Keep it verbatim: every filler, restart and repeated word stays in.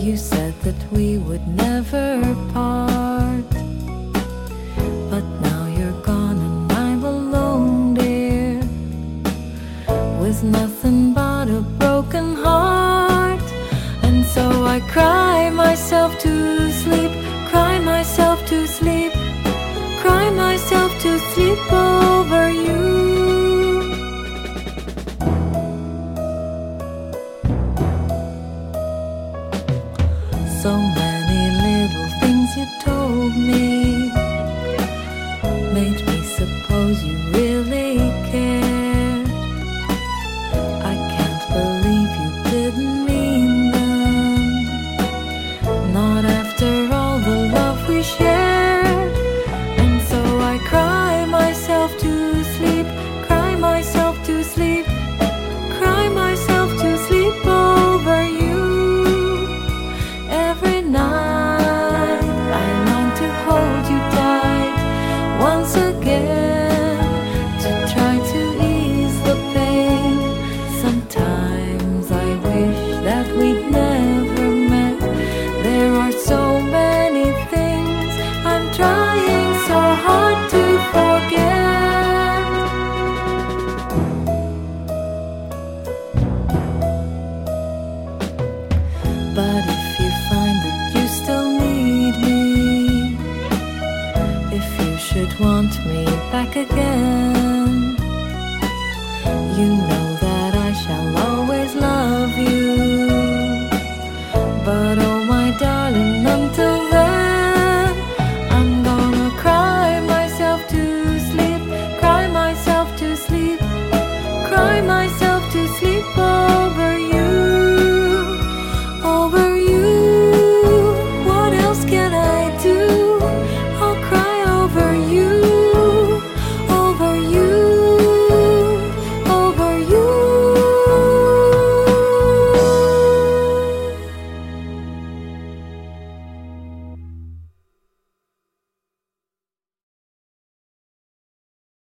You said that we would never part, but now you're gone and I'm alone, dear, with nothing but a broken heart. And so I cry myself to sleep, cry myself to sleep, cry myself to sleep over you. So many little things you told me made me suppose you really cared. I can't believe you didn't mean them, not after all the love we shared. And so I cry myself to sleep, cry myself to sleep, cry myself to sleep over you. Every night I long to hold you tight once again, to try to ease the pain. Sometimes I wish that we'd never met. There are so many things I'm trying so hard to forget. But if you find that you still need me, if you should want me back again,